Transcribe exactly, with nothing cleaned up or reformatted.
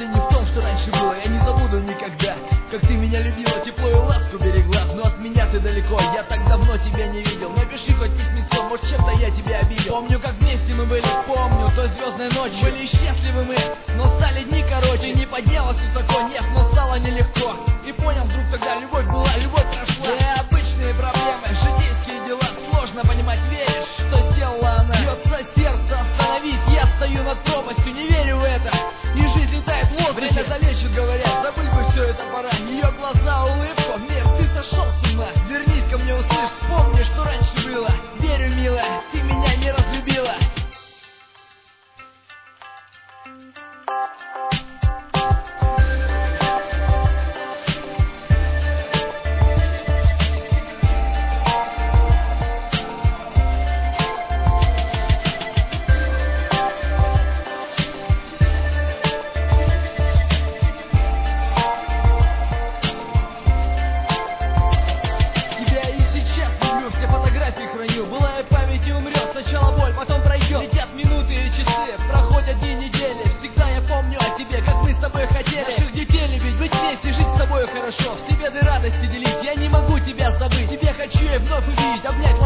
вовсе не в том, что раньше было. Я не забуду никогда, как ты меня любила, тепло и ласку берегла. Но от меня ты далеко, я так давно тебя не видел. Напиши хоть письмецо, может чем-то я тебя обидел. Помню, как вместе мы были, помню той звездной ночью. Были счастливы мы, но стали дни короче. Не поднялась высоко, нет, но стало нелегко. И понял вдруг тогда, любовь была, любовь прошла. И обычные проблемы, житейские дела. Сложно понимать, веришь, что сделала она. Бьется сердце, остановить, я стою над пропастью, не верю в это. И жизнь летает в воздухе. Время залечит, говорят, забыть бы все это пора. Ее глаза, улыбка, мир, ты сошел с ума. Вернись ко мне, услышь, вспомни, что раньше было. Верю, милая, ты меня не разлюбила. Былая память и умрет, сначала боль, потом пройдет. Летят минуты и часы, проходят дни, недели. Всегда я помню о тебе, как мы с тобой хотели. Наших детей любить, быть вместе, жить с тобой хорошо. Все беды, радости делить, я не могу тебя забыть. Тебе хочу я вновь увидеть, обнять.